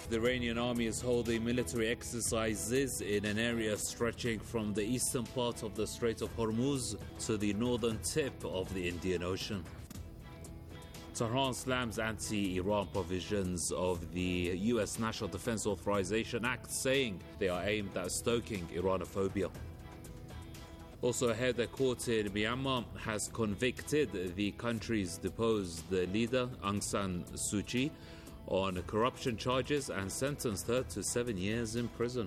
The Iranian army is holding military exercises in an area stretching from the eastern part of the Strait of Hormuz to the northern tip of the Indian Ocean. Tehran slams anti-Iran provisions of the U.S. National Defense Authorization Act, saying they are aimed at stoking Iranophobia. Also ahead, the court in Myanmar has convicted the country's deposed leader, Aung San Suu Kyi, on corruption charges and sentenced her to 7 years in prison.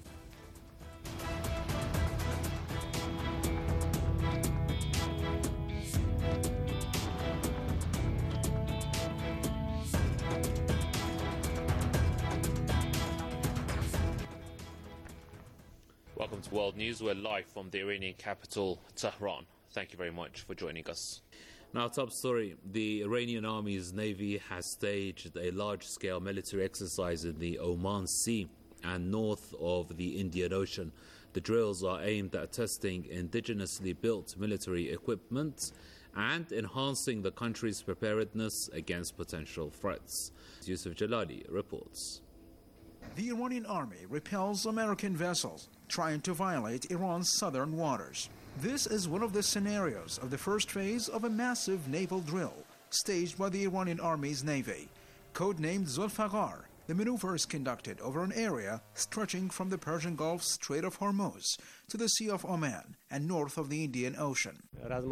Welcome to World News. We're live from the Iranian capital, Tehran. Thank you very much for joining us. Now, top story. The Iranian Army's Navy has staged a large-scale military exercise in the Oman Sea and north of the Indian Ocean. The drills are aimed at testing indigenously built military equipment and enhancing the country's preparedness against potential threats. Yusuf Jalali reports. The Iranian army repels American vessels trying to violate Iran's southern waters. This is one of the scenarios of the first phase of a massive naval drill staged by the Iranian Army's Navy. Codenamed Zulfiqar, the maneuver is conducted over an area stretching from the Persian Gulf Strait of Hormuz to the Sea of Oman and north of the Indian Ocean. The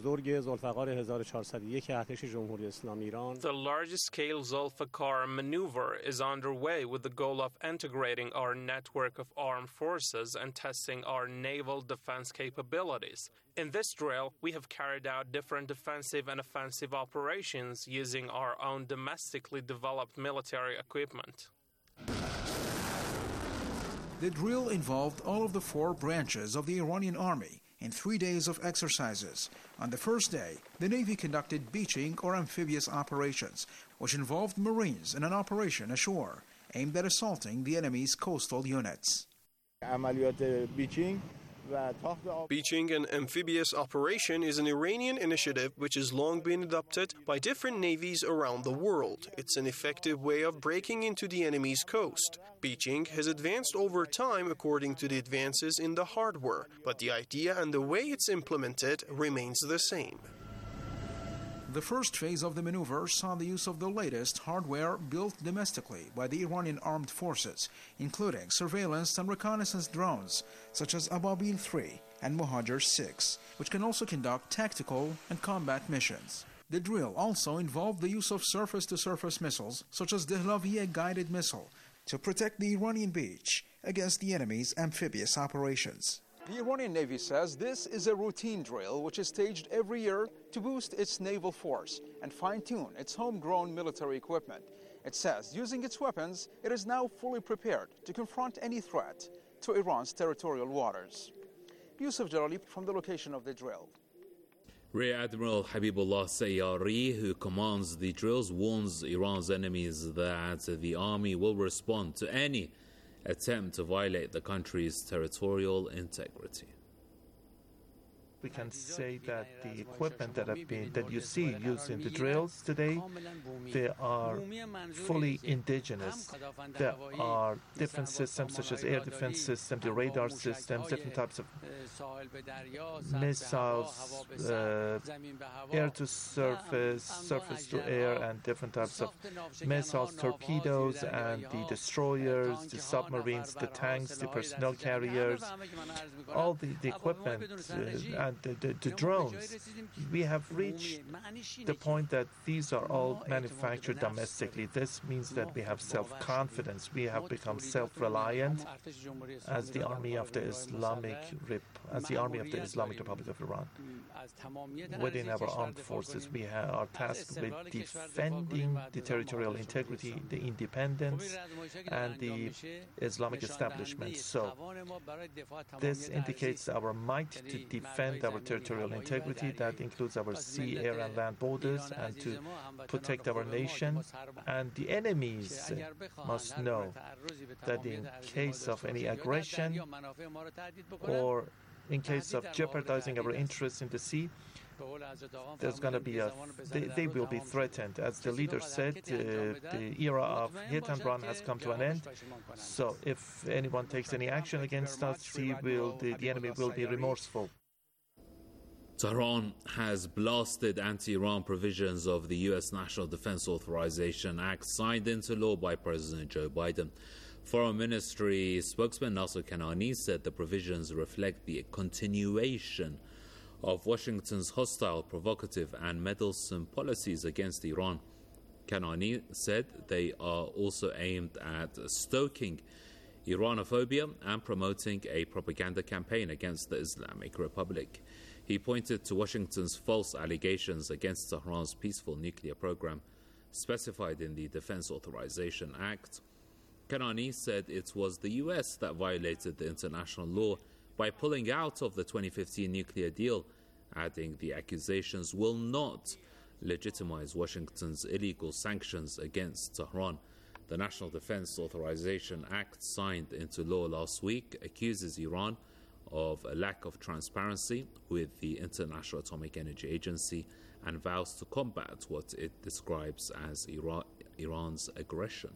largest-scale Zulfiqar maneuver is underway with the goal of integrating our network of armed forces and testing our naval defense capabilities. In this drill, we have carried out different defensive and offensive operations using our own domestically developed military equipment. The drill involved all of the 4 branches of the Iranian army in 3 days of exercises. On the first day, the Navy conducted beaching or amphibious operations, which involved Marines in an operation ashore aimed at assaulting the enemy's coastal units. Beaching and amphibious operation is an Iranian initiative which has long been adopted by different navies around the world. It's an effective way of breaking into the enemy's coast. Beaching has advanced over time according to the advances in the hardware, but the idea and the way it's implemented remains the same. The first phase of the maneuver saw the use of the latest hardware built domestically by the Iranian armed forces, including surveillance and reconnaissance drones such as Ababil 3 and Mohajer 6, which can also conduct tactical and combat missions. The drill also involved the use of surface-to-surface missiles such as the Dehlavieh guided missile to protect the Iranian beach against the enemy's amphibious operations. The Iranian Navy says this is a routine drill which is staged every year to boost its naval force and fine-tune its homegrown military equipment. It says using its weapons, it is now fully prepared to confront any threat to Iran's territorial waters. Yusuf Jalali from the location of the drill. Rear Admiral Habibullah Sayyari, who commands the drills, warns Iran's enemies that the army will respond to any attempt to violate the country's territorial integrity. We can say that the equipment that you see used in the drills today, they are fully indigenous. There are different systems such as air defense systems, the radar systems, different types of missiles, air to surface, surface to air, and different types of missiles, torpedoes, and the destroyers, the submarines, the tanks, the personnel carriers, all the equipment and the drones. We have reached the point that these are all manufactured domestically. This means that we have self-confidence. We have become self-reliant as the Army of the Islamic Republic of Iran. Within our armed forces, we are tasked with defending the territorial integrity, the independence, and the Islamic establishment. So this indicates our might to defend our territorial integrity. That includes our sea, air, and land borders, and to protect our nation. And the enemies must know that in case of any aggression or in case of jeopardizing our interests in the sea, there's going to be they will be threatened. As the leader said, the era of hit and run has come to an end. So if anyone takes any action against us, the enemy will be remorseful. Tehran has blasted anti-Iran provisions of the U.S. National Defense Authorization Act signed into law by President Joe Biden. Foreign Ministry spokesman Nasser Kanani said the provisions reflect the continuation of Washington's hostile, provocative and meddlesome policies against Iran. Kanani said they are also aimed at stoking Iranophobia and promoting a propaganda campaign against the Islamic Republic. He pointed to Washington's false allegations against Tehran's peaceful nuclear program specified in the Defense Authorization Act. Kanani said it was the U.S. that violated the international law by pulling out of the 2015 nuclear deal, adding the accusations will not legitimize Washington's illegal sanctions against Tehran. The National Defense Authorization Act, signed into law last week, accuses Iran of a lack of transparency with the International Atomic Energy Agency and vows to combat what it describes as Iran's aggression.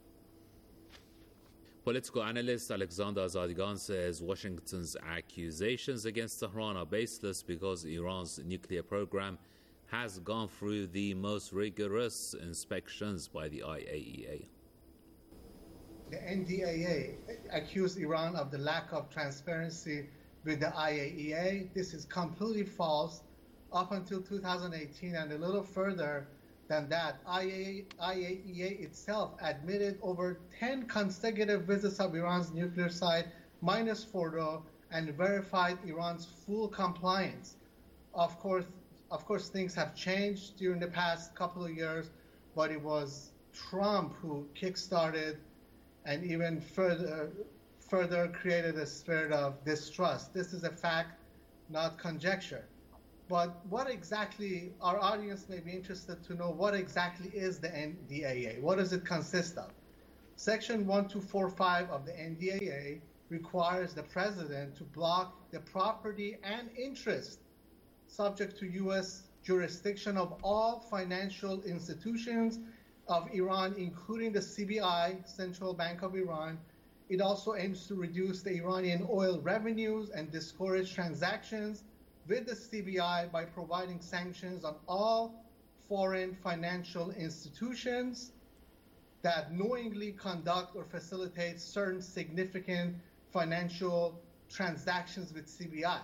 Political analyst Alexander Azadigan says Washington's accusations against Tehran are baseless because Iran's nuclear program has gone through the most rigorous inspections by the IAEA. The NDAA accused Iran of the lack of transparency with the IAEA. This is completely false. Up until 2018 and a little further than that, IAEA itself admitted over 10 consecutive visits of Iran's nuclear site, minus Fordo, and verified Iran's full compliance. Of course, things have changed during the past couple of years, but it was Trump who kickstarted and even further created a spirit of distrust. This is a fact, not conjecture. But what exactly, our audience may be interested to know, what exactly is the NDAA? What does it consist of? Section 1245 of the NDAA requires the president to block the property and interest subject to U.S. jurisdiction of all financial institutions of Iran, including the CBI, Central Bank of Iran. It also aims to reduce the Iranian oil revenues and discourage transactions with the CBI by providing sanctions on all foreign financial institutions that knowingly conduct or facilitate certain significant financial transactions with CBI.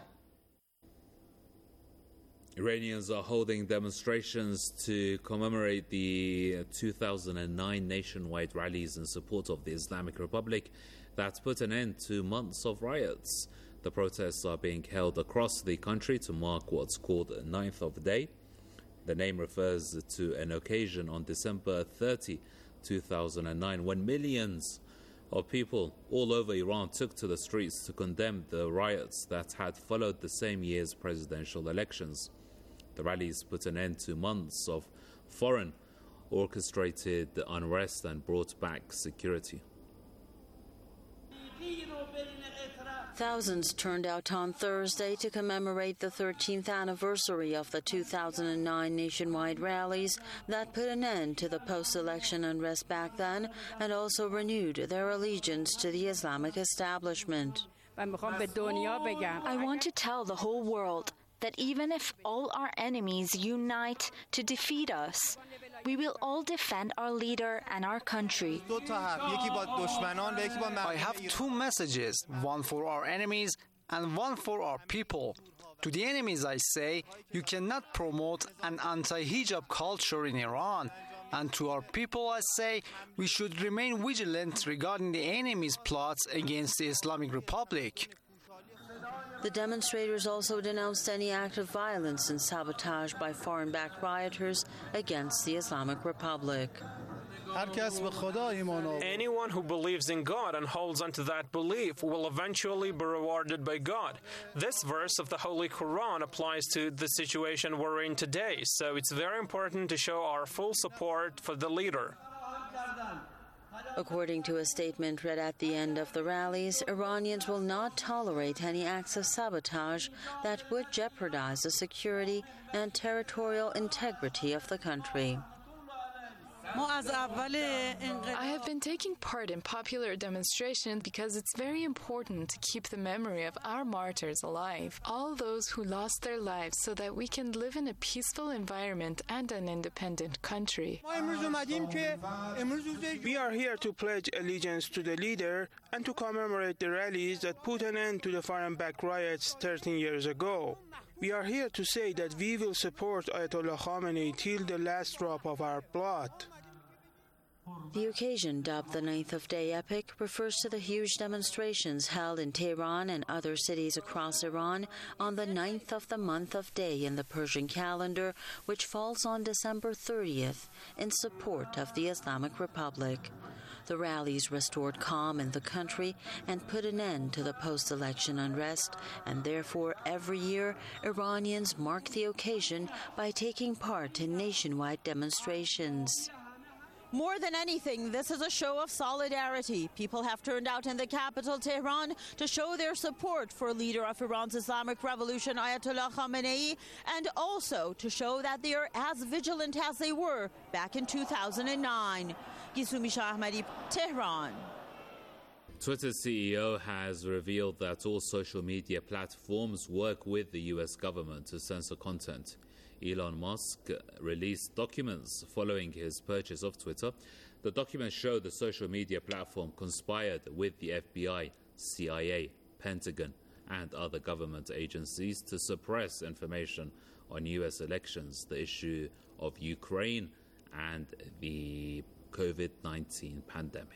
Iranians are holding demonstrations to commemorate the 2009 nationwide rallies in support of the Islamic Republic that put an end to months of riots. The protests are being held across the country to mark what's called 9th of Day. The name refers to an occasion on December 30, 2009, when millions of people all over Iran took to the streets to condemn the riots that had followed the same year's presidential elections. The rallies put an end to months of foreign orchestrated unrest and brought back security. Thousands turned out on Thursday to commemorate the 13th anniversary of the 2009 nationwide rallies that put an end to the post-election unrest back then and also renewed their allegiance to the Islamic establishment. I want to tell the whole world that even if all our enemies unite to defeat us, we will all defend our leader and our country. I have two messages, one for our enemies and one for our people. To the enemies I say, you cannot promote an anti-hijab culture in Iran. And to our people I say, we should remain vigilant regarding the enemy's plots against the Islamic Republic. The demonstrators also denounced any act of violence and sabotage by foreign-backed rioters against the Islamic Republic. Anyone who believes in God and holds onto that belief will eventually be rewarded by God. This verse of the Holy Quran applies to the situation we're in today, so it's very important to show our full support for the leader. According to a statement read at the end of the rallies, Iranians will not tolerate any acts of sabotage that would jeopardize the security and territorial integrity of the country. I have been taking part in popular demonstrations because it's very important to keep the memory of our martyrs alive, all those who lost their lives so that we can live in a peaceful environment and an independent country. We are here to pledge allegiance to the leader and to commemorate the rallies that put an end to the foreign-backed riots 13 years ago. We are here to say that we will support Ayatollah Khamenei till the last drop of our blood. The occasion, dubbed the 9th of Day Epic, refers to the huge demonstrations held in Tehran and other cities across Iran on the 9th of the month of Day in the Persian calendar, which falls on December 30th, in support of the Islamic Republic. The rallies restored calm in the country and put an end to the post-election unrest, and therefore every year Iranians mark the occasion by taking part in nationwide demonstrations. More than anything, this is a show of solidarity. People have turned out in the capital, Tehran, to show their support for leader of Iran's Islamic Revolution, Ayatollah Khamenei, and also to show that they are as vigilant as they were back in 2009. Gisumi Shah Ahmadi, Tehran. Twitter's CEO has revealed that all social media platforms work with the US government to censor content. Elon Musk released documents following his purchase of Twitter. The documents show the social media platform conspired with the FBI, CIA, Pentagon, and other government agencies to suppress information on US elections, the issue of Ukraine, and the COVID-19 pandemic.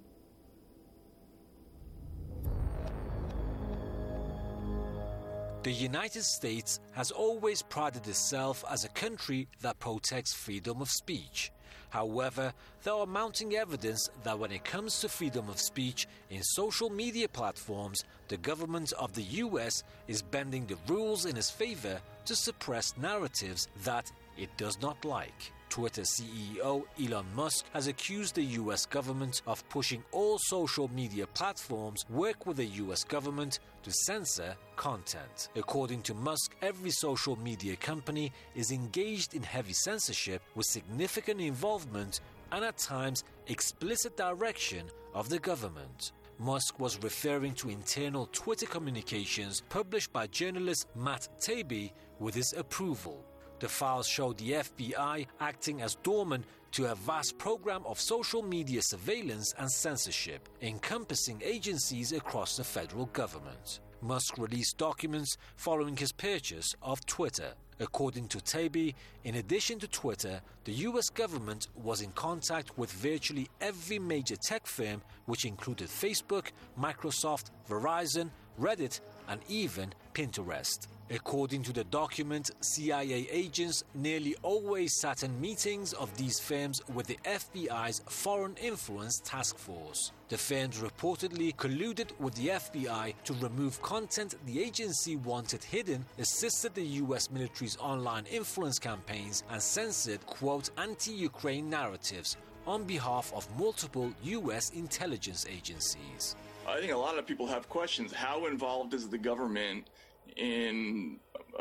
The United States has always prided itself as a country that protects freedom of speech. However, there are mounting evidence that when it comes to freedom of speech in social media platforms, the government of the US is bending the rules in its favor to suppress narratives that it does not like. Twitter CEO Elon Musk has accused the US government of pushing all social media platforms work with the US government to censor content. According to Musk, every social media company is engaged in heavy censorship with significant involvement and at times explicit direction of the government. Musk was referring to internal Twitter communications published by journalist Matt Taibbi with his approval. The files show the FBI acting as doorman to a vast program of social media surveillance and censorship, encompassing agencies across the federal government. Musk released documents following his purchase of Twitter. According to Taibbi, in addition to Twitter, the US government was in contact with virtually every major tech firm, which included Facebook, Microsoft, Verizon, Reddit, and even Pinterest. According to the document, CIA agents nearly always sat in meetings of these firms with the FBI's Foreign Influence Task Force. The firms reportedly colluded with the FBI to remove content the agency wanted hidden, assisted the US military's online influence campaigns, and censored, quote, anti-Ukraine narratives on behalf of multiple US intelligence agencies. I think a lot of people have questions. How involved is the government in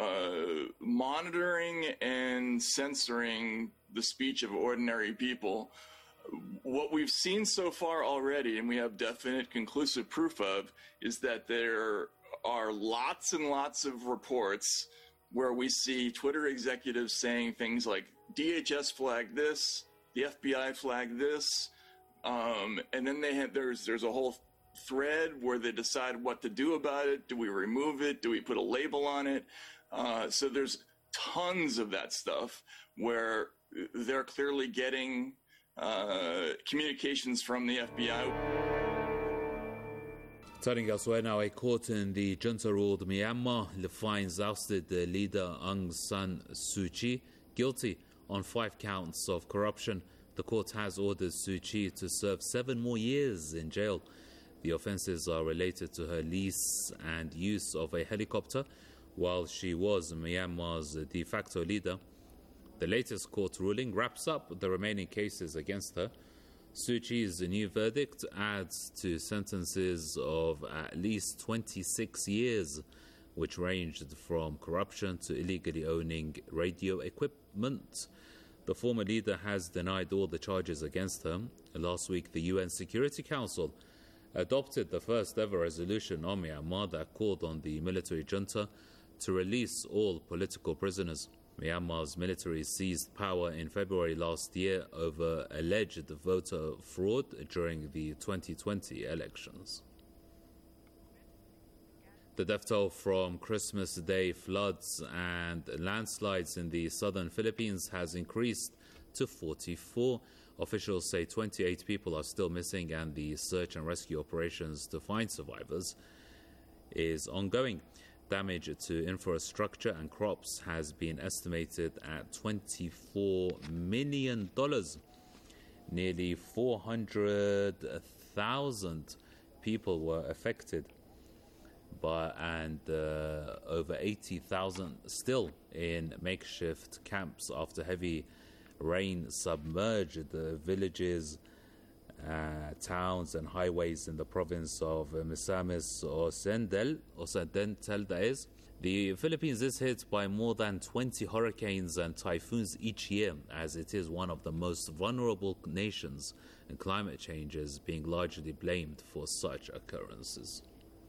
monitoring and censoring the speech of ordinary people? What we've seen so far already, and we have definite conclusive proof of, is that there are lots and lots of reports where we see Twitter executives saying things like, DHS flagged this, the FBI flagged this, and then there's a whole thread where they decide what to do about it. Do we remove it? Do we put a label on it? So there's tons of that stuff where they're clearly getting communications from the FBI. Turning elsewhere now, a court in the junta-ruled Myanmar finds ousted leader Aung San Suu Kyi guilty on 5 counts of corruption. The court has ordered Suu Kyi to serve 7 more years in jail. The offences are related to her lease and use of a helicopter while she was Myanmar's de facto leader. The latest court ruling wraps up the remaining cases against her. Suu Kyi's new verdict adds to sentences of at least 26 years, which ranged from corruption to illegally owning radio equipment. The former leader has denied all the charges against her. Last week, the UN Security Council adopted the first ever resolution on Myanmar that called on the military junta to release all political prisoners. Myanmar's military seized power in February last year over alleged voter fraud during the 2020 elections. The death toll from Christmas Day floods and landslides in the southern Philippines has increased to 44. Officials say 28 people are still missing, and the search and rescue operations to find survivors is ongoing. Damage to infrastructure and crops has been estimated at $24 million. Nearly 400,000 people were affected, and over 80,000 still in makeshift camps after heavy rain submerged the villages, towns and highways in the province of Misamis Occidental, that is. The Philippines is hit by more than 20 hurricanes and typhoons each year, as it is one of the most vulnerable nations, and climate change is being largely blamed for such occurrences.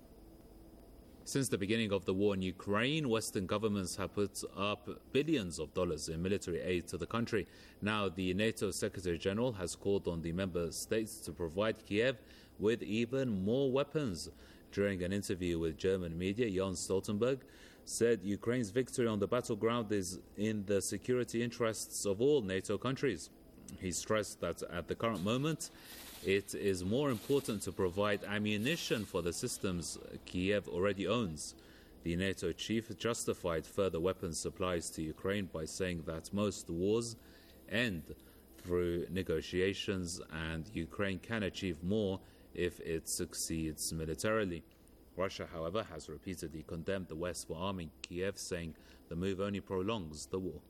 Since the beginning of the war in Ukraine, Western governments have put up billions of dollars in military aid to the country. Now, the NATO Secretary General has called on the member states to provide Kiev with even more weapons. During an interview with German media, Jens Stoltenberg said Ukraine's victory on the battleground is in the security interests of all NATO countries. He stressed that at the current moment, it is more important to provide ammunition for the systems Kiev already owns. The NATO chief justified further weapons supplies to Ukraine by saying that most wars end through negotiations and Ukraine can achieve more if it succeeds militarily. Russia, however, has repeatedly condemned the West for arming Kiev, saying the move only prolongs the war.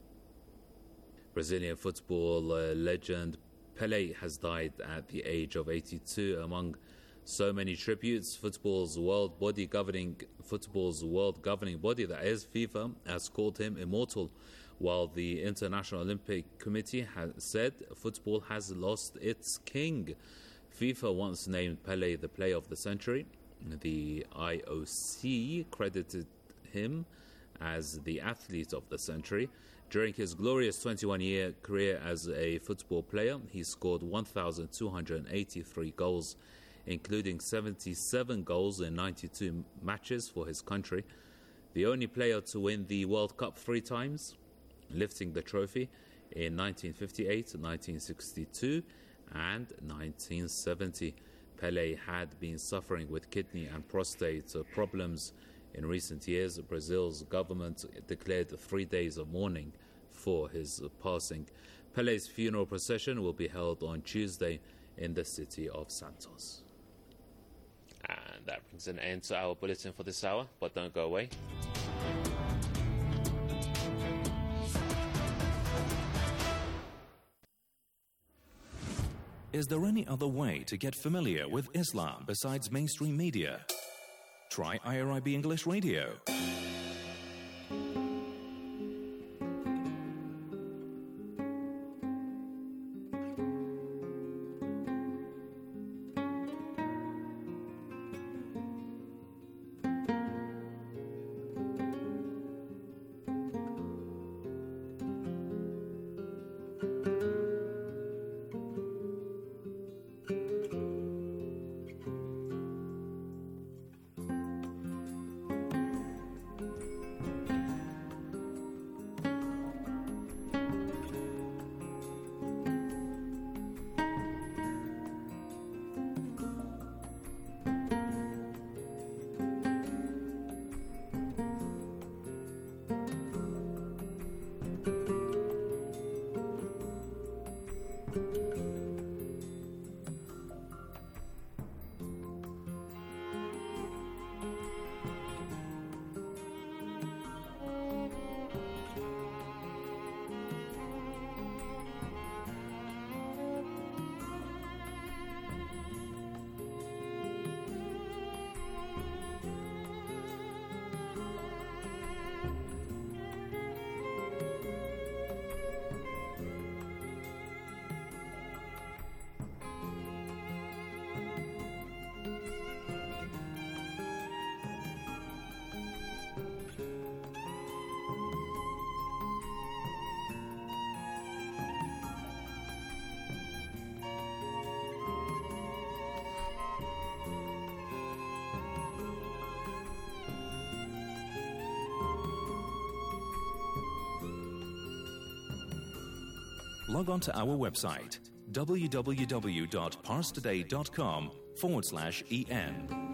Brazilian football legend Pelé has died at the age of 82. Among so many tributes, football's world governing body, that is FIFA, has called him immortal, while the International Olympic Committee has said football has lost its king. FIFA once named Pelé the player of the century. The IOC credited him as the athlete of the century. During his glorious 21-year career as a football player, he scored 1,283 goals, including 77 goals in 92 matches for his country. The only player to win the World Cup 3 times, lifting the trophy in 1958, 1962 and 1970. Pelé had been suffering with kidney and prostate problems in recent years. Brazil's government declared 3 days of mourning for his passing. Pelé's funeral procession will be held on Tuesday in the city of Santos. And that brings an end to our bulletin for this hour, but don't go away. Is there any other way to get familiar with Islam besides mainstream media? Try IRIB English Radio. log on to our website www.parstoday.com/en.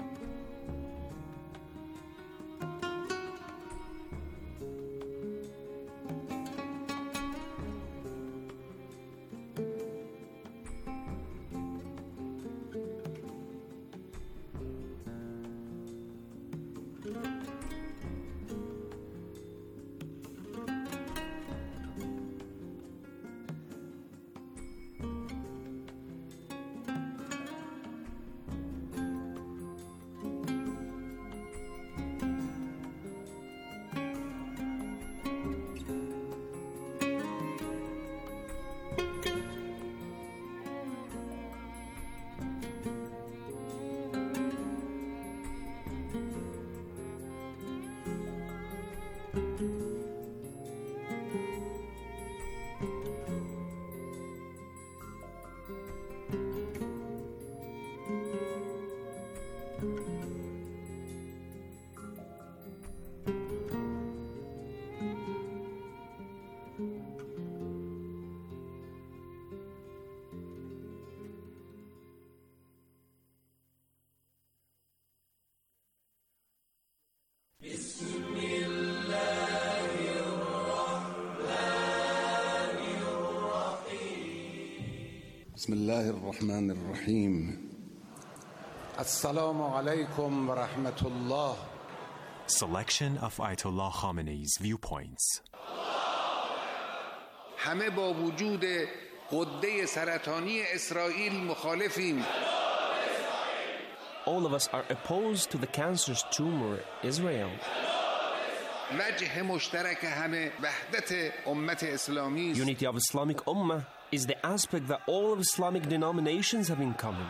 بسم الله الرحمن الرحيم السلام عليكم ورحمة الله. Selection of Ayatollah Khamenei's viewpoints. همه با وجود غده سرطانی اسرائیل مخالفیم. All of us are opposed to the cancerous tumor Israel. وجه مشترک همه وحدت امت اسلامی. Unity of Islamic Ummah is the aspect that all of Islamic denominations have in common.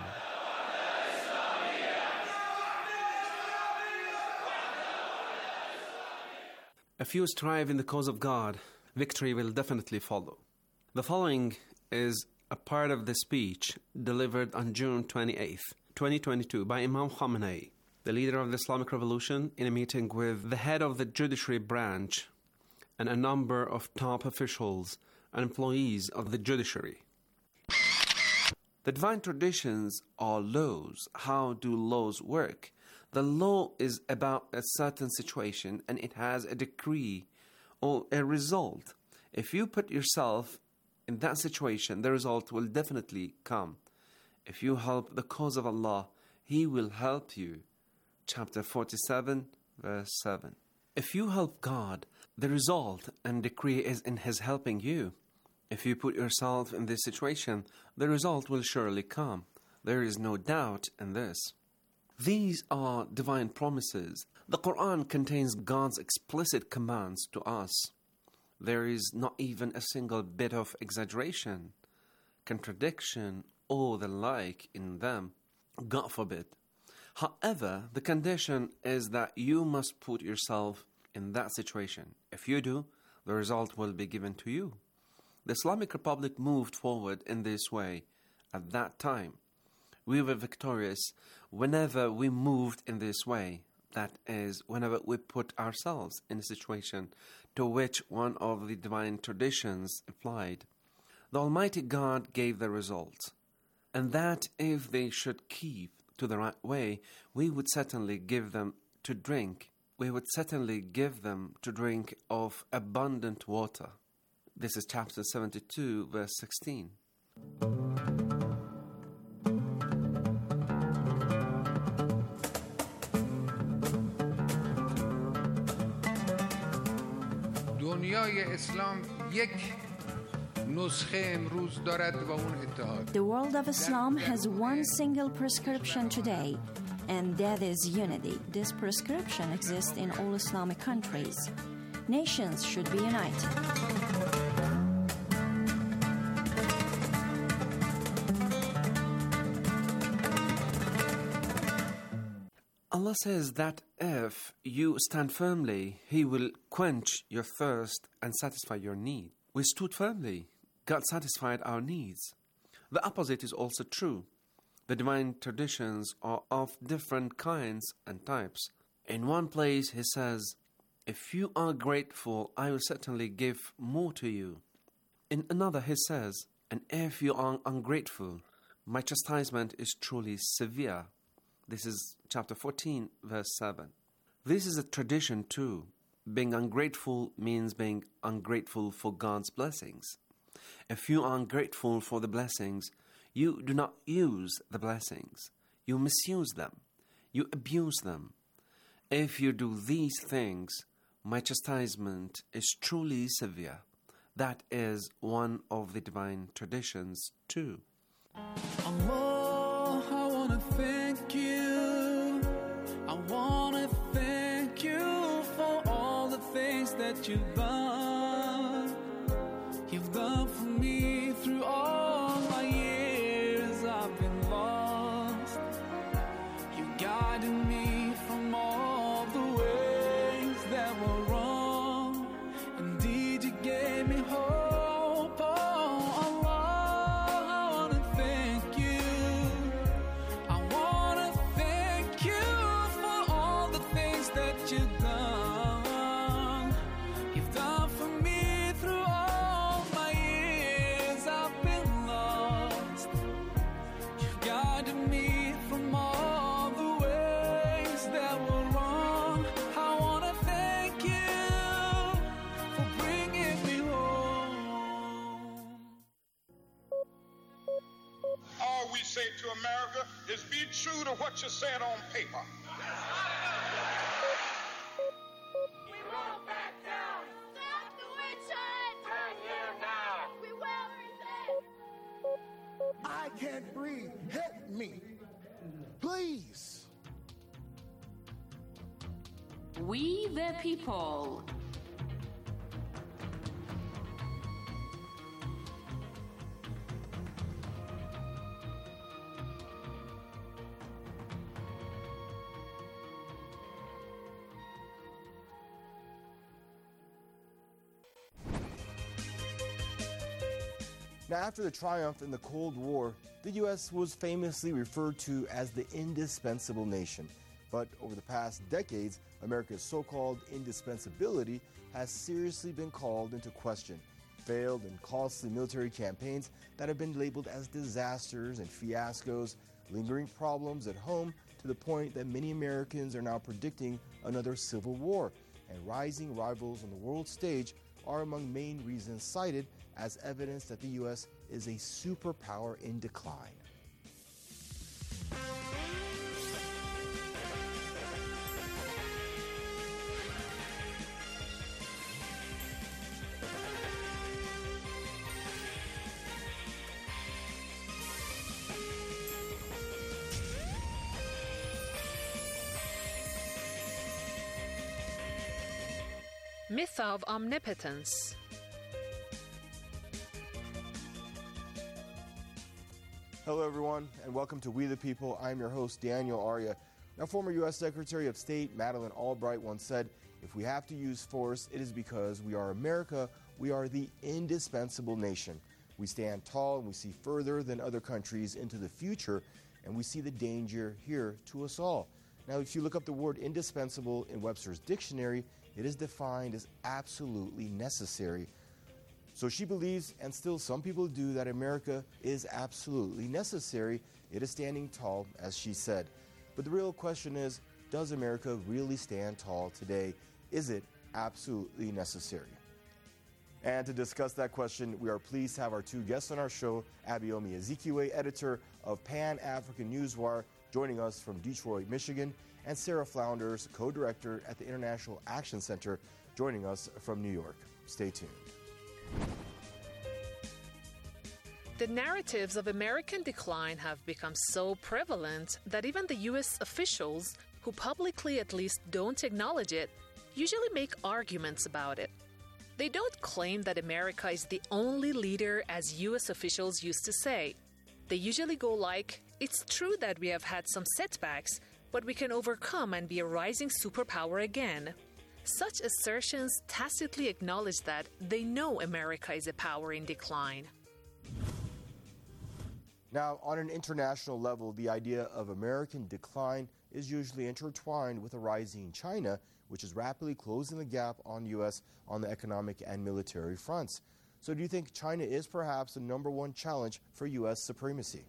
If you strive in the cause of God, victory will definitely follow. The following is a part of the speech delivered on June 28th, 2022 by Imam Khamenei, the leader of the Islamic Revolution, in a meeting with the head of the judiciary branch and a number of top officials and employees of the judiciary. The divine traditions are laws. How do laws work? The law is about a certain situation and it has a decree or a result. If you put yourself in that situation, the result will definitely come. If you help the cause of Allah, He will help you. Chapter 47, verse 7. If you help God, the result and decree is in His helping you. If you put yourself in this situation, the result will surely come. There is no doubt in this. These are divine promises. The Quran contains God's explicit commands to us. There is not even a single bit of exaggeration, contradiction, or the like in them. God forbid. However, the condition is that you must put yourself in that situation. If you do, the result will be given to you. The Islamic Republic moved forward in this way at that time. We were victorious whenever we moved in this way. That is, whenever we put ourselves in a situation to which one of the divine traditions applied. The Almighty God gave the result, and that if they should keep to the right way, we would certainly give them to drink. We would certainly give them to drink of abundant water. This is chapter 72, verse 16. دنیای اسلام یک نسخه امروز دارد و اون اتحاد. The world of Islam has one single prescription today, and that is unity. This prescription exists in all Islamic countries. Nations should be united. Allah says that if you stand firmly, He will quench your thirst and satisfy your need. We stood firmly. God satisfied our needs. The opposite is also true. The divine traditions are of different kinds and types. In one place, He says, if you are grateful, I will certainly give more to you. In another, he says, "And if you are ungrateful, my chastisement is truly severe." This is chapter 14, verse 7. This is a tradition too. Being ungrateful means being ungrateful for God's blessings. If you are ungrateful for the blessings, you do not use the blessings. You misuse them. You abuse them. If you do these things, my chastisement is truly severe. That is one of the divine traditions too. Allah, I want to thank you. I want to thank you for all the things that you've done. You've done for me through all my years I've been lost. You guided me from all the ways that were wrong. Indeed, you gave me hope. Oh, Allah, I want to thank you. I want to thank you for all the things that you've done. You've done for me through all my years I've been lost. You've guided me from all the ways that were wrong. I want to thank you for bringing me home. All we say to America is be true to what you said on paper. We won't back down. Stop the witches. Turn here now. We will resist. I can't breathe. Help me. Please. We the people. Now, after the triumph in the Cold War, the U.S. was famously referred to as the indispensable nation. But over the past decades, America's so-called indispensability has seriously been called into question. Failed and costly military campaigns that have been labeled as disasters and fiascos, lingering problems at home to the point that many Americans are now predicting another civil war, and rising rivals on the world stage are among main reasons cited as evidence that the U.S. is a superpower in decline. Myth of omnipotence. Hello, everyone, and welcome to We the People. I'm your host, Daniel Arya. Now, former U.S. Secretary of State Madeleine Albright once said, "If we have to use force, it is because we are America. We are the indispensable nation. We stand tall and we see further than other countries into the future, and we see the danger here to us all." Now, if you look up the word indispensable in Webster's dictionary, it is defined as absolutely necessary. So she believes, and still some people do, that America is absolutely necessary. It is standing tall, as she said. But the real question is, does America really stand tall today? Is it absolutely necessary? And to discuss that question, we are pleased to have our two guests on our show, Abayomi Azikiwe, editor of Pan-African Newswire, joining us from Detroit, Michigan, and Sarah Flounders, co-director at the International Action Center, joining us from New York. Stay tuned. The narratives of American decline have become so prevalent that even the U.S. officials, who publicly at least don't acknowledge it, usually make arguments about it. They don't claim that America is the only leader, as U.S. officials used to say. They usually go like, "It's true that we have had some setbacks, but we can overcome and be a rising superpower again." Such assertions tacitly acknowledge that they know America is a power in decline. Now, on an international level, the idea of American decline is usually intertwined with a rising China, which is rapidly closing the gap on U.S. on the economic and military fronts. So do you think China is perhaps the number one challenge for U.S. supremacy?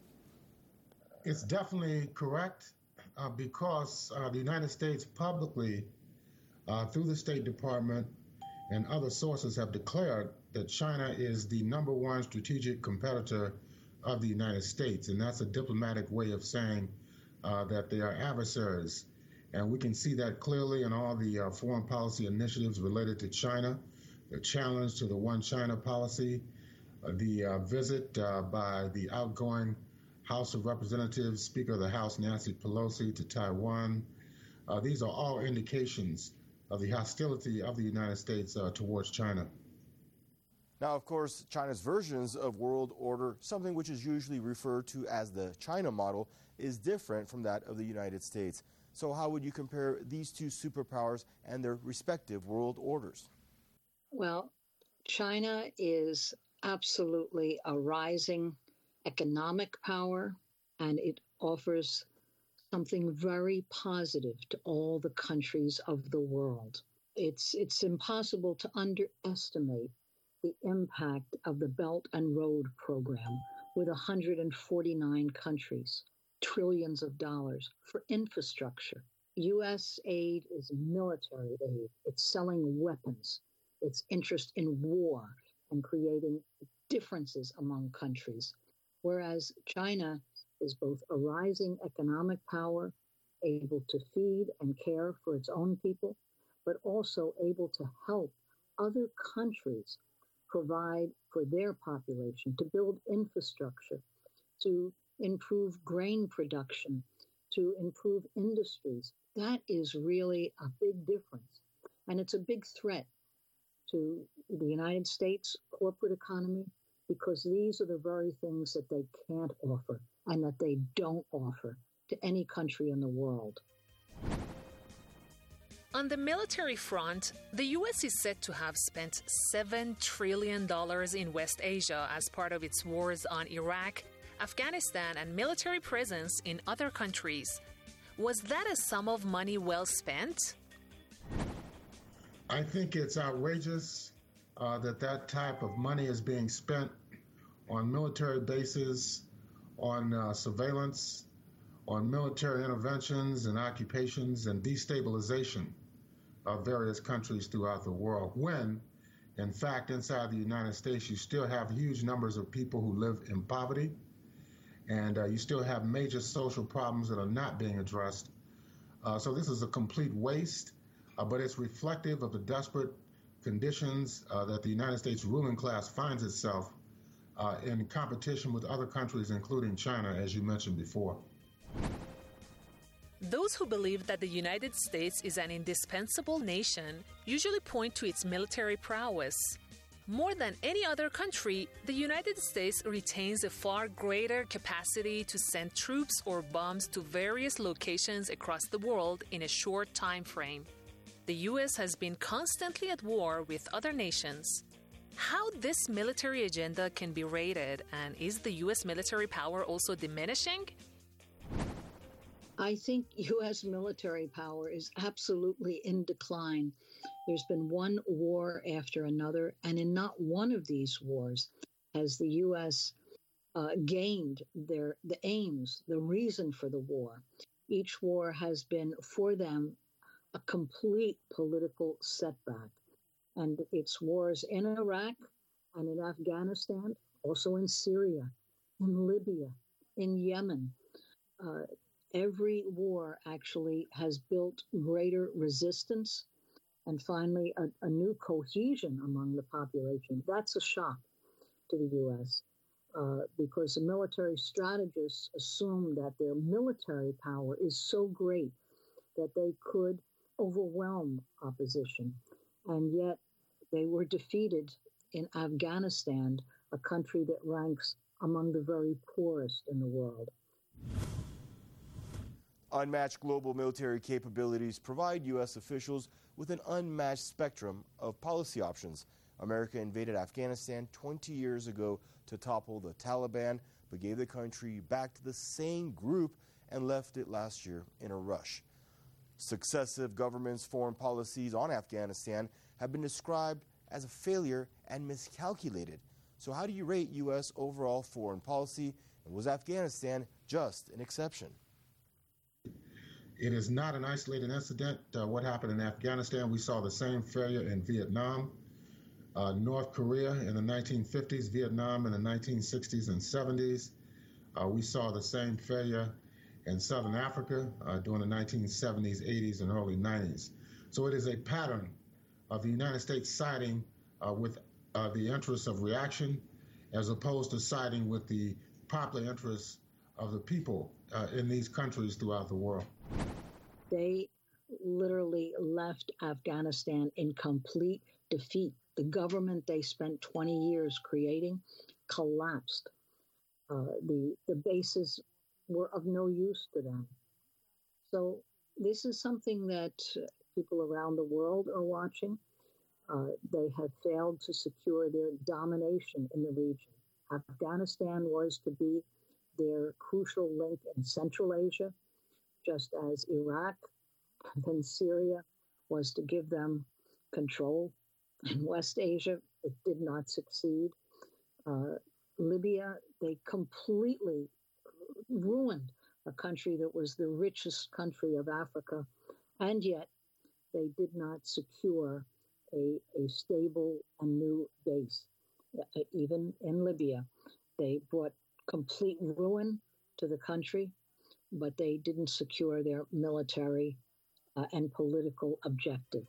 It's definitely correct because the United States publicly, through the State Department and other sources, have declared that China is the number one strategic competitor of the United States. And that's a diplomatic way of saying that they are adversaries. And we can see that clearly in all the foreign policy initiatives related to China, the challenge to the One China policy, the visit by the outgoing House of Representatives, Speaker of the House Nancy Pelosi to Taiwan. These are all indications of the hostility of the United States towards China. Now, of course, China's versions of world order, something which is usually referred to as the China model, is different from that of the United States. So how would you compare these two superpowers and their respective world orders? Well, China is absolutely a rising economic power, and it offers something very positive to all the countries of the world. It's impossible to underestimate the impact of the Belt and Road program with 149 countries, trillions of dollars for infrastructure. U.S. aid is military aid. It's selling weapons. It's interest in war and creating differences among countries. Whereas China is both a rising economic power, able to feed and care for its own people, but also able to help other countries provide for their population, to build infrastructure, to improve grain production, to improve industries. That is really a big difference. And it's a big threat to the United States corporate economy, because these are the very things that they can't offer and that they don't offer to any country in the world. On the military front, the U.S. is said to have spent $7 trillion in West Asia as part of its wars on Iraq, Afghanistan, and military presence in other countries. Was that a sum of money well spent? I think it's outrageous that type of money is being spent on military bases, on surveillance, on military interventions and occupations and destabilization of various countries throughout the world, when, in fact, inside the United States, you still have huge numbers of people who live in poverty, and you still have major social problems that are not being addressed. So this is a complete waste, but it's reflective of the desperate conditions that the United States ruling class finds itself in competition with other countries, including China, as you mentioned before. Those who believe that the United States is an indispensable nation usually point to its military prowess. More than any other country, the United States retains a far greater capacity to send troops or bombs to various locations across the world in a short time frame. The U.S. has been constantly at war with other nations. How this military agenda can be rated, and is the U.S. military power also diminishing? I think U.S. military power is absolutely in decline. There's been one war after another, and in not one of these wars has the U.S. gained the aims, the reason for the war. Each war has been, for them, a complete political setback. And it's wars in Iraq and in Afghanistan, also in Syria, in Libya, in Yemen. Every war actually has built greater resistance and finally a new cohesion among the population. That's a shock to the U.S. Because the military strategists assume that their military power is so great that they could overwhelm opposition. And yet they were defeated in Afghanistan, a country that ranks among the very poorest in the world. Unmatched global military capabilities provide U.S. officials with an unmatched spectrum of policy options. America invaded Afghanistan 20 years ago to topple the Taliban, but gave the country back to the same group and left it last year in a rush. Successive governments' foreign policies on Afghanistan have been described as a failure and miscalculated. So how do you rate U.S. overall foreign policy, and was Afghanistan just an exception? It is not an isolated incident. What happened in Afghanistan, we saw the same failure in Vietnam, North Korea in the 1950s, Vietnam in the 1960s and 70s. We saw the same failure in Southern Africa during the 1970s, 80s, and early 90s. So it is a pattern of the United States siding with the interests of reaction as opposed to siding with the popular interests of the people in these countries throughout the world. They literally left Afghanistan in complete defeat. The government they spent 20 years creating collapsed. The bases were of no use to them. So this is something that people around the world are watching. They have failed to secure their domination in the region. Afghanistan was to be their crucial link in Central Asia, just as Iraq and then Syria was to give them control in West Asia. It did not succeed. Libya, they completely ruined a country that was the richest country of Africa, and yet they did not secure a stable and new base. Even in Libya, they brought complete ruin to the country, but they didn't secure their military and political objective.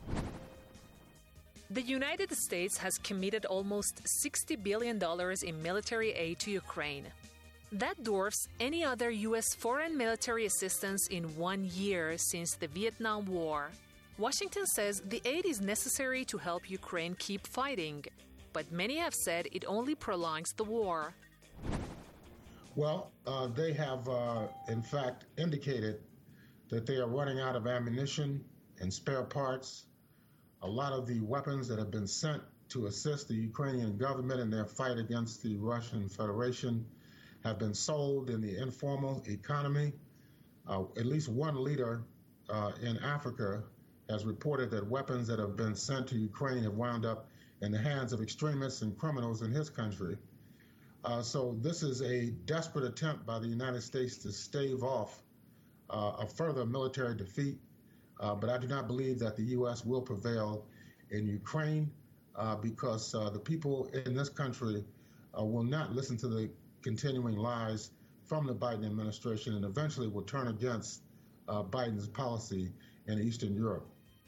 The United States has committed almost $60 billion in military aid to Ukraine. That dwarfs any other U.S. foreign military assistance in 1 year since the Vietnam War. Washington says the aid is necessary to help Ukraine keep fighting, but many have said it only prolongs the war. Well, they have, in fact, indicated that they are running out of ammunition and spare parts. A lot of the weapons that have been sent to assist the Ukrainian government in their fight against the Russian Federation have been sold in the informal economy. At least one leader in Africa has reported that weapons that have been sent to Ukraine have wound up in the hands of extremists and criminals in his country. So this is a desperate attempt by the United States to stave off a further military defeat. But I do not believe that the U.S. will prevail in Ukraine because the people in this country will not listen to the continuing lies from the Biden administration and eventually will turn against Biden's policy in Eastern Europe.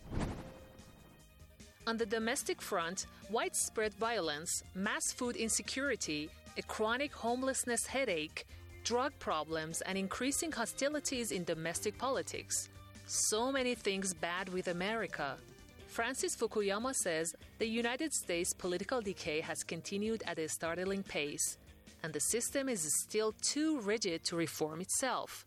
On the domestic front, widespread violence, mass food insecurity, a chronic homelessness headache, drug problems, and increasing hostilities in domestic politics. So many things bad with America. Francis Fukuyama says the United States' political decay has continued at a startling pace, and the system is still too rigid to reform itself.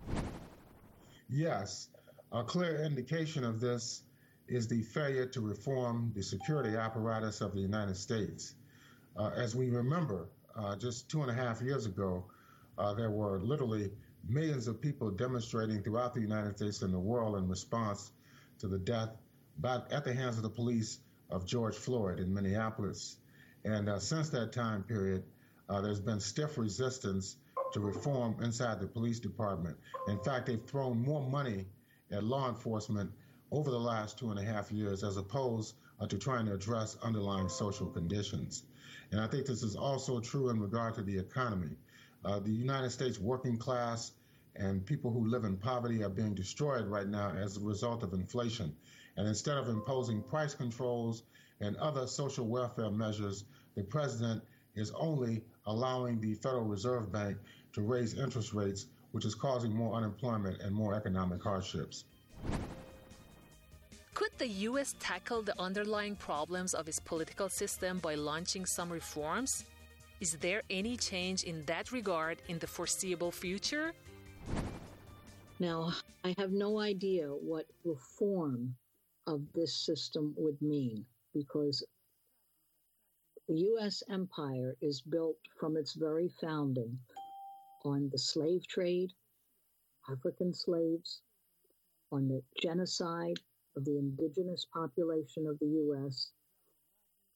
Yes, a clear indication of this is the failure to reform the security apparatus of the United States. As we remember, just 2.5 years ago, there were literally millions of people demonstrating throughout the United States and the world in response to the death at the hands of the police of George Floyd in Minneapolis. And since that time period, there's been stiff resistance to reform inside the police department. In fact, they've thrown more money at law enforcement over the last 2.5 years as opposed to trying to address underlying social conditions. And I think this is also true in regard to the economy. The United States working class and people who live in poverty are being destroyed right now as a result of inflation. And instead of imposing price controls and other social welfare measures, the president is only allowing the Federal Reserve Bank to raise interest rates, which is causing more unemployment and more economic hardships. Could the U.S. tackle the underlying problems of its political system by launching some reforms? Is there any change in that regard in the foreseeable future? Now, I have no idea what reform of this system would mean, because the U.S. empire is built from its very founding on the slave trade, African slaves, on the genocide of the indigenous population of the U.S.,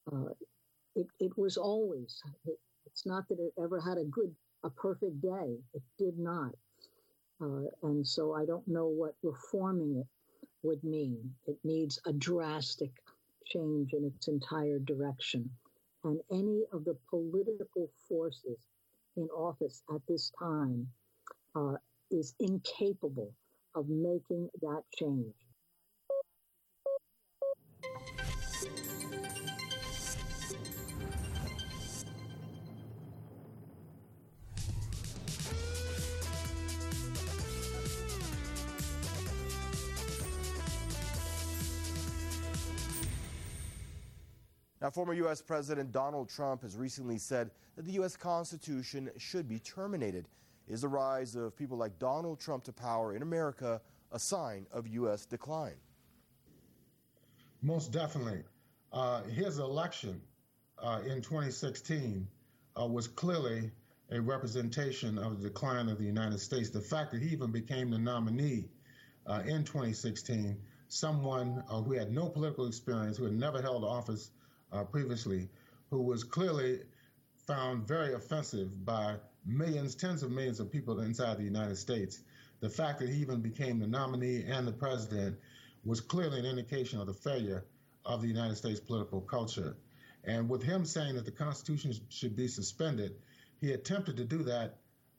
It was always. It's not that it ever had a perfect day. It did not. And so I don't know what reforming it would mean. It needs a drastic change in its entire direction. And any of the political forces in office at this time is incapable of making that change. Now, former U.S. President Donald Trump has recently said that the U.S. Constitution should be terminated. Is the rise of people like Donald Trump to power in America a sign of U.S. decline? Most definitely. His election in 2016 was clearly a representation of the decline of the United States. The fact that he even became the nominee in 2016, someone who had no political experience, who had never held office previously, who was clearly found very offensive by millions, tens of millions of people inside the United States. The fact that he even became the nominee and the president was clearly an indication of the failure of the United States political culture. And with him saying that the Constitution should be suspended, he attempted to do that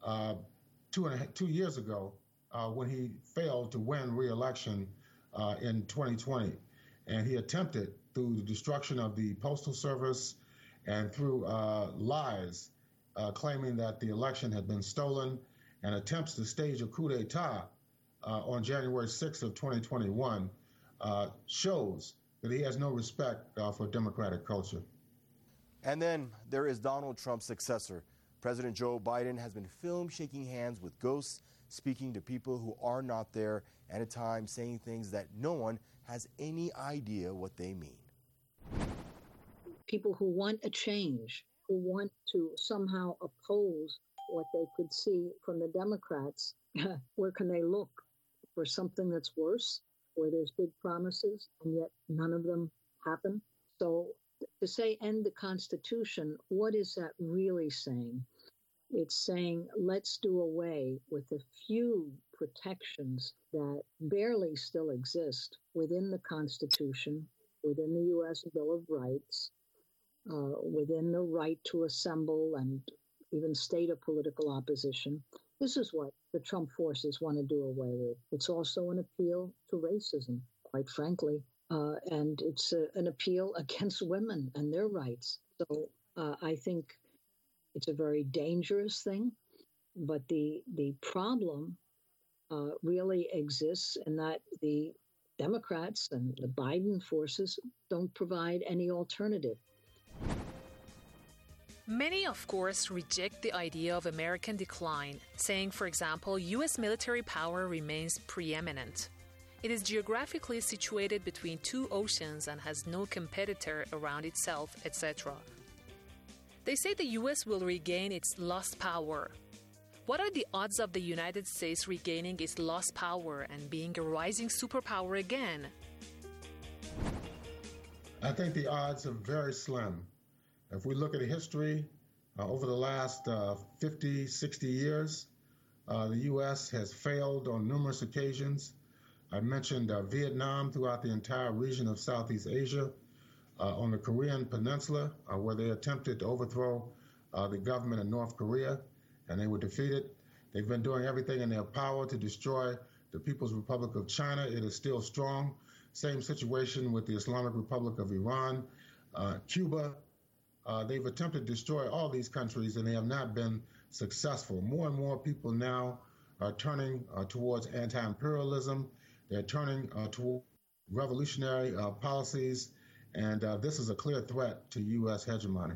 2 years ago when he failed to win re-election in 2020. And he attempted, through the destruction of the Postal Service and through lies, claiming that the election had been stolen, and attempts to stage a coup d'etat on January 6th of 2021 shows that he has no respect for democratic culture. And then there is Donald Trump's successor. President Joe Biden has been filmed shaking hands with ghosts, speaking to people who are not there, and at times saying things that no one has any idea what they mean. People who want a change, who want to somehow oppose what they could see from the Democrats, where can they look? For something that's worse, where there's big promises and yet none of them happen? So to say end the Constitution, what is that really saying? It's saying let's do away with the few protections that barely still exist within the Constitution, within the U.S. Bill of Rights, within the right to assemble and even state a political opposition. This is what the Trump forces want to do away with. It's also an appeal to racism, quite frankly, and it's an appeal against women and their rights. So I think it's a very dangerous thing, but the problem really exists in that the Democrats and the Biden forces don't provide any alternative. Many, of course, reject the idea of American decline, saying, for example, U.S. military power remains preeminent. It is geographically situated between two oceans and has no competitor around itself, etc. They say the U.S. will regain its lost power. What are the odds of the United States regaining its lost power and being a rising superpower again? I think the odds are very slim. If we look at history, over the last 50, 60 years, the U.S. has failed on numerous occasions. I mentioned Vietnam throughout the entire region of Southeast Asia, on the Korean Peninsula, where they attempted to overthrow the government in North Korea, and they were defeated. They've been doing everything in their power to destroy the People's Republic of China. It is still strong. Same situation with the Islamic Republic of Iran, Cuba. They've attempted to destroy all these countries, and they have not been successful. More and more people now are turning towards anti-imperialism. They're turning toward revolutionary policies, and this is a clear threat to U.S. hegemony.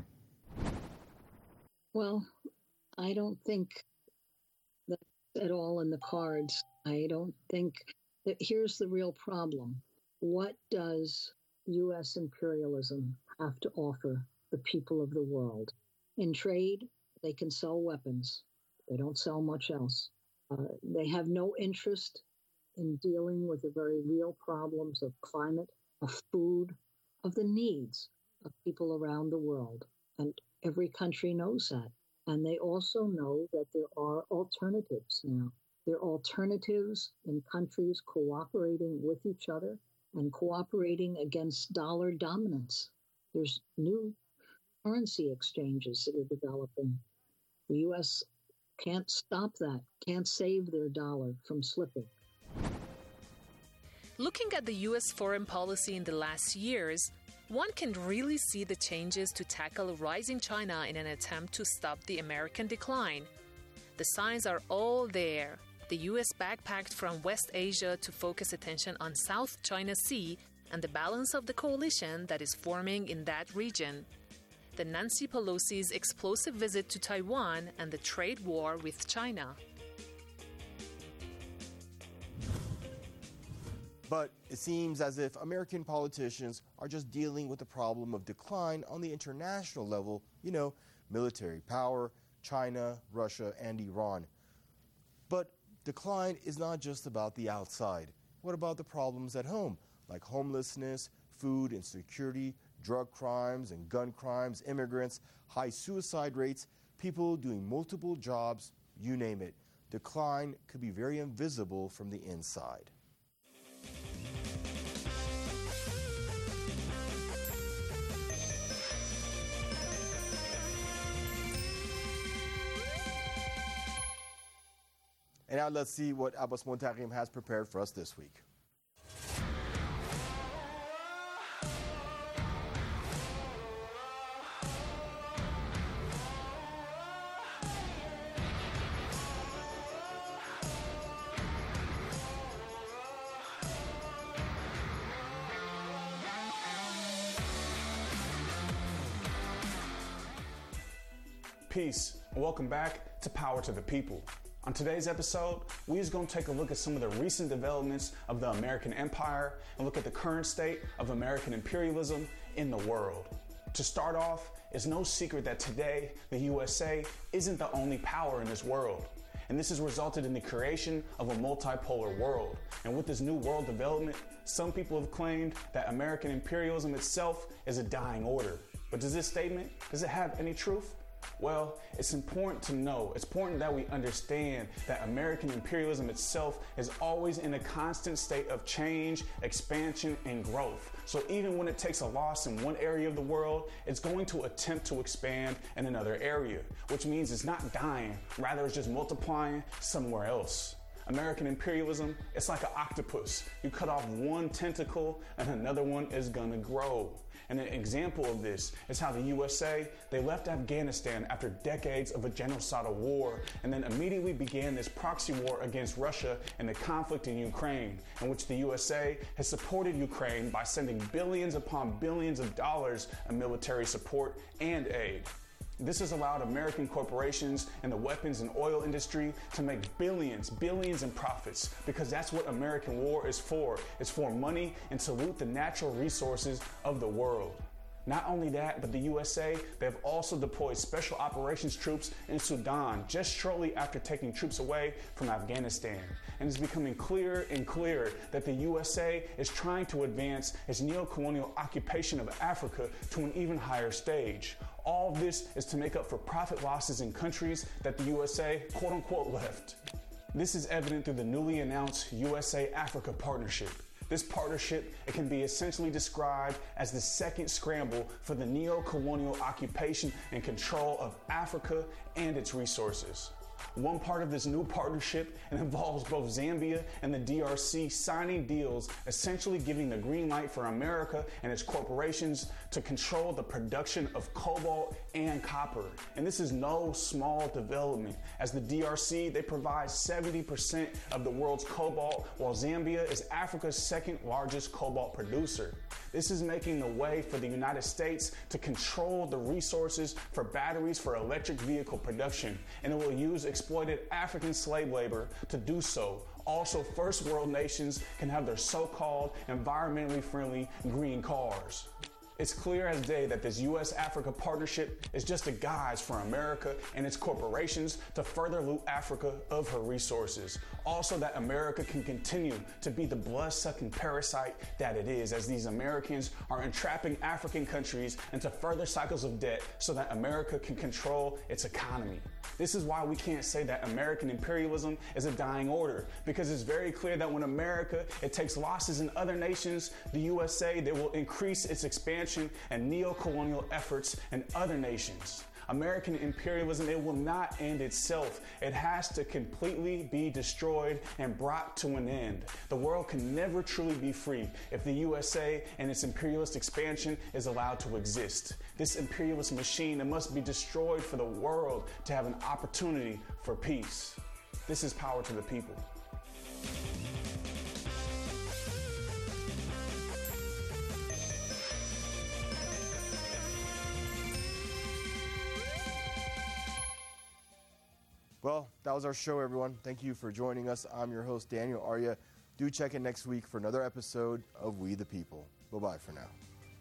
Well, I don't think that's at all in the cards. I don't think that here's the real problem. What does U.S. imperialism have to offer the people of the world? In trade, they can sell weapons. They don't sell much else. They have no interest in dealing with the very real problems of climate, of food, of the needs of people around the world, and every country knows that. And they also know that there are alternatives now. There are alternatives in countries cooperating with each other and cooperating against dollar dominance. There's new currency exchanges that are developing. The U.S. can't stop that, can't save their dollar from slipping. Looking at the U.S. foreign policy in the last years, one can really see the changes to tackle rising China in an attempt to stop the American decline. The signs are all there. The U.S. backpacked from West Asia to focus attention on South China Sea and the balance of the coalition that is forming in that region. The Nancy Pelosi's explosive visit to Taiwan and the trade war with China. But it seems as if American politicians are just dealing with the problem of decline on the international level, military power, China, Russia, and Iran. But decline is not just about the outside. What about the problems at home, like homelessness, food insecurity, drug crimes and gun crimes, immigrants, high suicide rates, people doing multiple jobs, you name it. Decline could be very invisible from the inside. And now let's see what Abbas Montaqim has prepared for us this week. Peace, and welcome back to Power to the People. On today's episode, we're just going to take a look at some of the recent developments of the American empire and look at the current state of American imperialism in the world. To start off, it's no secret that today the USA isn't the only power in this world. And this has resulted in the creation of a multipolar world. And with this new world development, some people have claimed that American imperialism itself is a dying order. But does this statement, does it have any truth? Well, it's important to know, it's important that we understand that American imperialism itself is always in a constant state of change, expansion, and growth. So even when it takes a loss in one area of the world, it's going to attempt to expand in another area, which means it's not dying, rather it's just multiplying somewhere else. American imperialism, it's like an octopus. You cut off one tentacle and another one is gonna grow. And an example of this is how the USA, they left Afghanistan after decades of a genocidal war and then immediately began this proxy war against Russia and the conflict in Ukraine, in which the USA has supported Ukraine by sending billions upon billions of dollars in military support and aid. This has allowed American corporations in the weapons and oil industry to make billions in profits, because that's what American war is for. It's for money and to loot the natural resources of the world. Not only that, but the USA, they've also deployed special operations troops in Sudan just shortly after taking troops away from Afghanistan. And it's becoming clearer and clearer that the USA is trying to advance its neo-colonial occupation of Africa to an even higher stage. All of this is to make up for profit losses in countries that the USA, quote unquote, left. This is evident through the newly announced USA-Africa partnership. This partnership, it can be essentially described as the second scramble for the neo-colonial occupation and control of Africa and its resources. One part of this new partnership, it involves both Zambia and the DRC signing deals, essentially giving the green light for America and its corporations to control the production of cobalt and copper. And this is no small development, as the DRC, they provide 70% of the world's cobalt, while Zambia is Africa's second largest cobalt producer. This is making the way for the United States to control the resources for batteries for electric vehicle production, and it will use exploited African slave labor to do so. Also, first world nations can have their so-called environmentally friendly green cars. It's clear as day that this U.S.-Africa partnership is just a guise for America and its corporations to further loot Africa of her resources. Also that America can continue to be the blood-sucking parasite that it is, as these Americans are entrapping African countries into further cycles of debt so that America can control its economy. This is why we can't say that American imperialism is a dying order, because it's very clear that when America, it takes losses in other nations, the USA, they will increase its expansion and neo-colonial efforts in other nations. American imperialism, it will not end itself. It has to completely be destroyed and brought to an end. The world can never truly be free if the USA and its imperialist expansion is allowed to exist. This imperialist machine, it must be destroyed for the world to have an opportunity for peace. This is Power to the People. Well, that was our show, everyone. Thank you for joining us. I'm your host, Daniel Arya. Do check in next week for another episode of We the People. Bye-bye for now.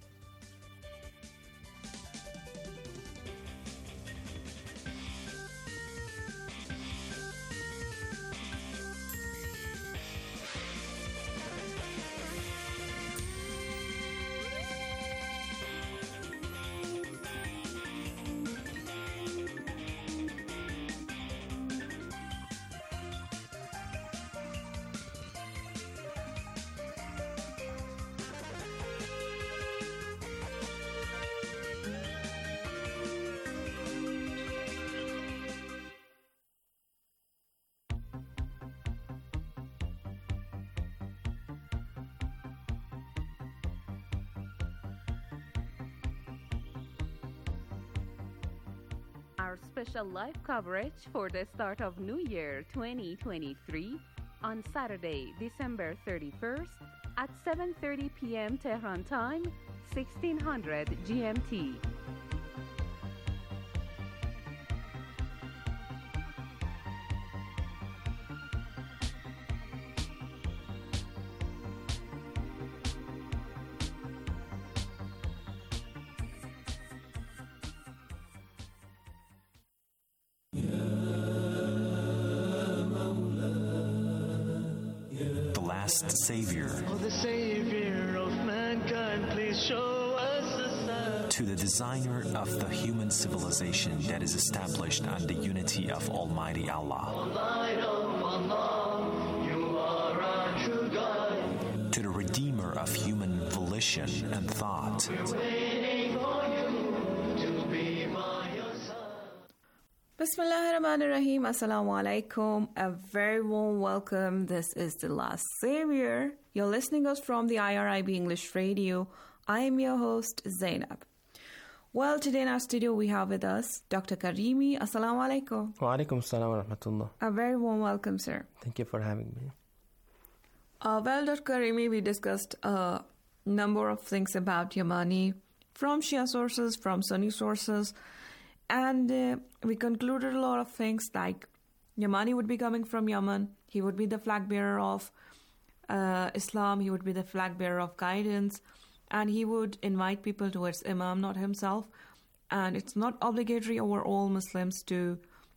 Our special live coverage for the start of New Year 2023 on Saturday, December 31st at 7:30 p.m. Tehran time, 1600 GMT. Savior. Oh, the Savior of mankind, please show us the sign. To the designer of the human civilization that is established on the unity of Almighty Allah. Light of Allah, you are our true guide. To the redeemer of human volition and thought. We're waiting for you to be by your side. Bismillahirrahmanirrahim. Assalamu alaikum. A very warm welcome. This is The Last Savior. You're listening us from the IRIB English Radio. I am your host, Zainab. Well, today in our studio we have with us Dr. Karimi. Assalamu alaikum. Wa alaikum assalam wa rahmatullah. A very warm welcome, sir. Thank you for having me. Well, Dr. Karimi, we discussed a number of things about Yamani from Shia sources, from Sunni sources, and we concluded a lot of things like Yamani would be coming from Yemen. He would be the flag bearer of Islam. He would be the flag bearer of guidance. And he would invite people towards Imam, not himself. And it's not obligatory over all Muslims to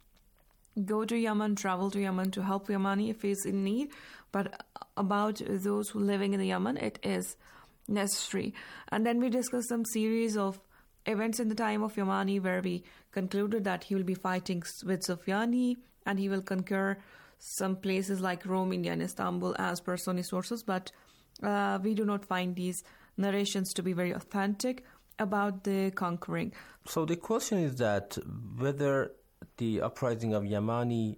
go to Yemen, travel to Yemen to help Yemani if he's in need. But about those who are living in the Yemen, it is necessary. And then we discussed some series of events in the time of Yamani where we concluded that he will be fighting with Sufyani and he will conquer some places like Rome, India, and Istanbul as per Sunni sources. But we do not find these narrations to be very authentic about the conquering. So the question is that whether the uprising of Yamani,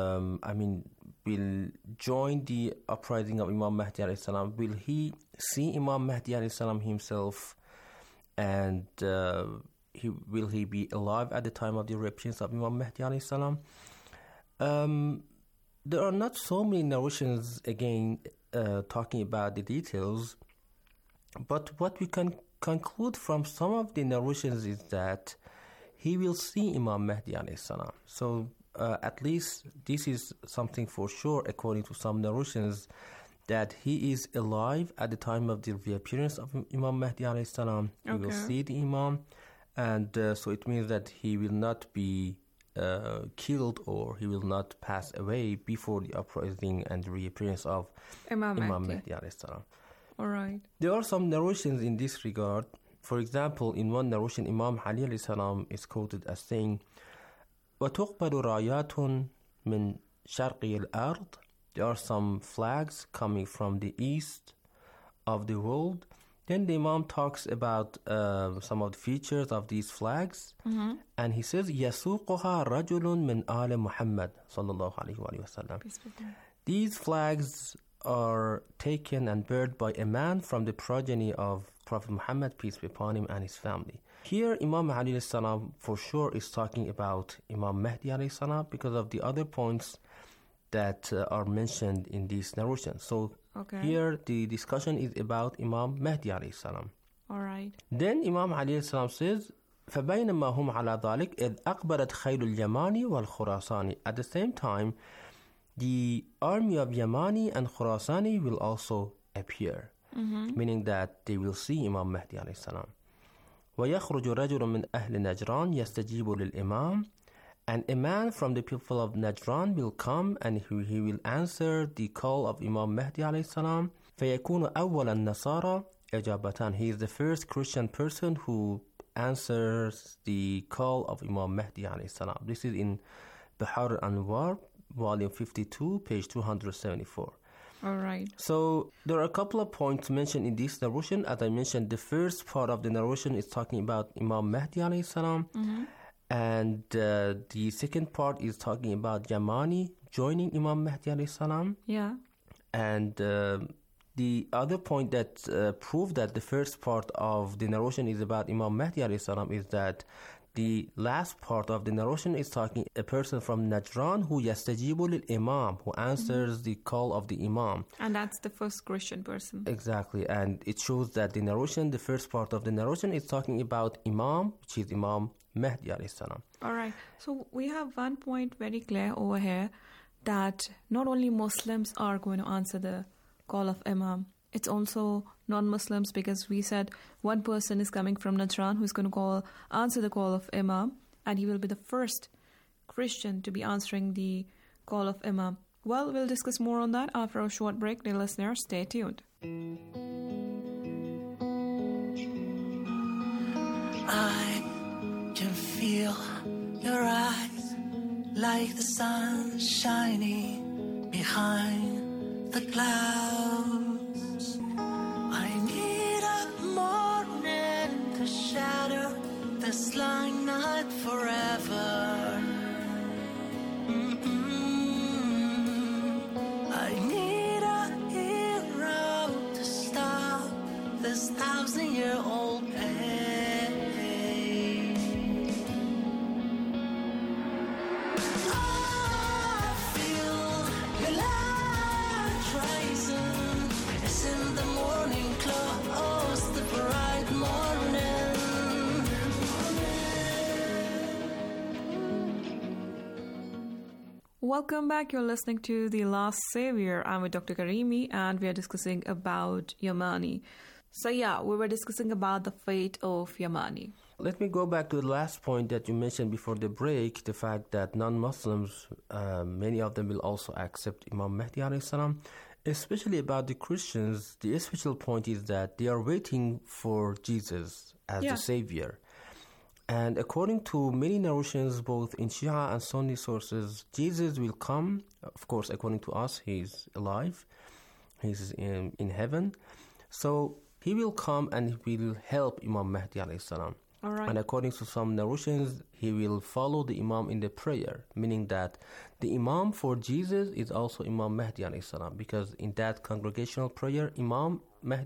will join the uprising of Imam Mahdi alayhi salam. Will he see Imam Mahdi alayhi salam himself, and will he be alive at the time of the eruptions of Imam Mahdi alayhi salam? There are not so many narrations again talking about the details, but what we can conclude from some of the narrations is that he will see Imam Mahdi alayhi salam. So at least this is something for sure according to some narrations, that he is alive at the time of the reappearance of Imam Mahdi alayhi salam. He will see the Imam, and so it means that he will not be killed, or he will not pass away before the uprising and the reappearance of Imam Mahdi alayhi salam. All right. There are some narrations in this regard. For example, in one narration, Imam Ali alayhi salam is quoted as saying, وَتُقْبَلُ رَايَاتٌ مِنْ شَرْقِ الْأَرْضِ. There are some flags coming from the east of the world. Then the Imam talks about some of the features of these flags. And he says, يَسُوقُهَا رَجُلٌ مِنْ آلِ مُحَمَّدٍ صلى الله عليه وسلم. These flags are taken and beared by a man from the progeny of Prophet Muhammad, peace be upon him, and his family. Here, Imam Ali alayhi salam for sure is talking about Imam Mahdi alayhi salam because of the other points that are mentioned in this narration. So here the discussion is about Imam Mahdi alayhi salam. All right. Then Imam Ali alayhi salam says, فَبَيْنَمَا هُمْ عَلَى ذَلِكَ إِذْ أَقْبَلَتْ خَيْلُ الْيَمَانِ وَالْخُرَاسَانِ. At the same time, the army of Yamani and Khurasani will also appear, meaning that they will see Imam Mahdi alayhi salam. وَيَخْرُجُ رَجُلٌ مِنْ أَهْلِ نَجْرَانِ يَسْتَجِيبُ لِلْإِمَامِ. And a man from the people of Najran will come and he will answer the call of Imam Mahdi alayhi salam. فَيَكُونُ أَوَّلَ النَّصَارَى إِجَابَةً. He is the first Christian person who answers the call of Imam Mahdi alayhi salam. This is in Bihar Anwar, volume 52, page 274. All right. So there are a couple of points mentioned in this narration. As I mentioned, the first part of the narration is talking about Imam Mahdi alayhi salam. And the second part is talking about Yamani joining Imam Mahdi alayhi salam. Yeah. And the other point that proved that the first part of the narration is about Imam Mahdi alayhi salam is that the last part of the narration is talking a person from Najran who yastajibu lil Imam, who answers the call of the Imam. And that's the first Christian person. Exactly. And it shows that the narration, the first part of the narration is talking about Imam, which is Imam Mahdi alayhi salam. All right. So we have one point very clear over here, that not only Muslims are going to answer the call of Imam, it's also non-Muslims, because we said one person is coming from Najran who's going to answer the call of Imam, and he will be the first Christian to be answering the call of Imam. Well, we'll discuss more on that after a short break. Dear listeners, stay tuned. I can feel your eyes like the sun shining behind the clouds. I need a morning to shatter this long night forever. I need a hero to stop this 1,000-year-old pain. I feel your light rising. It's in the morning close, the bright morning. Welcome back. You're listening to The Last Savior. I'm with Dr. Karimi, and we are discussing about Yamani. So yeah, we were discussing about the fate of Yamani. Let me go back to the last point that you mentioned before the break, the fact that non-Muslims, many of them will also accept Imam Mahdi alayhi salam. Especially about the Christians, the special point is that they are waiting for Jesus as the Savior. And according to many narrations, both in Shia and Sunni sources, Jesus will come. Of course, according to us, he's alive. He's in heaven. So he will come and he will help Imam Mahdi alayhi salam. All right. And according to some narrations, he will follow the Imam in the prayer, meaning that the Imam for Jesus is also Imam Mahdi alayhi salam, because in that congregational prayer, Imam Mahdi